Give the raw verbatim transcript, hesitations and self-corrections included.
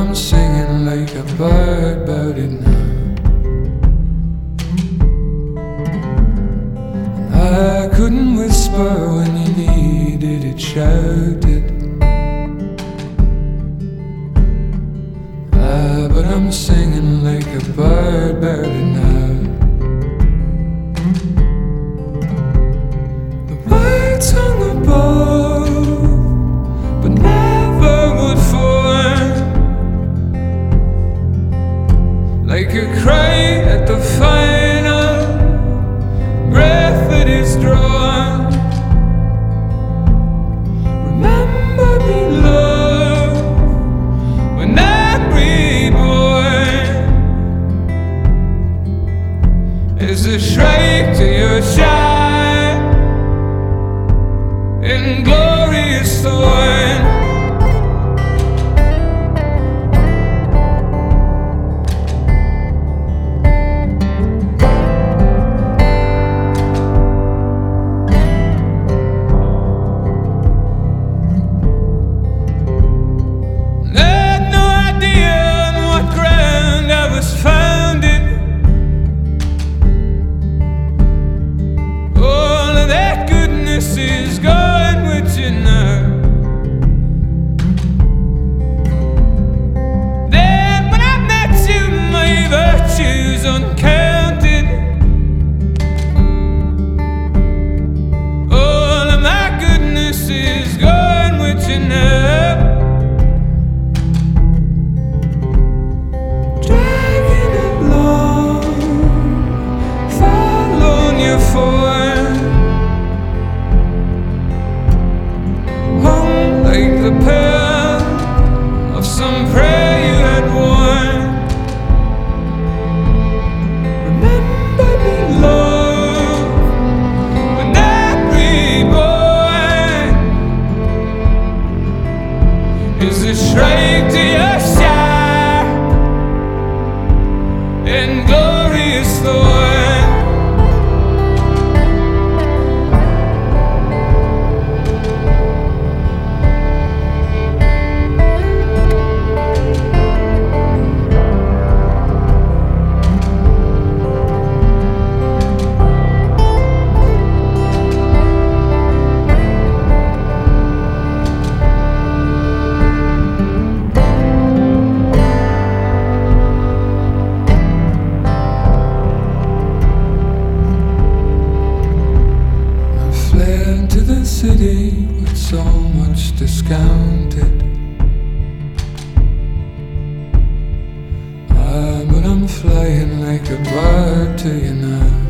I'm singing like a bird about it now. I couldn't whisper when you needed it shouted. Ah, but I'm singing like a bird about it now. The words hung above, but never would form, like a cry at the final breath that is drawn. Remember me, love, when I'm reborn. Is a shrike to your shine in glorious thorn. Is gone with you now. Then when I met you, my virtues uncounted. All of my goodness is gone with you now. Dragging along, following your form. Like the pearl of some prayer you had worn. Remember me, love, when I'm reborn. Is a shrike to your side and glorious thorn. To the city with so much discounted. Ah, but I'm flying like a bird to you now.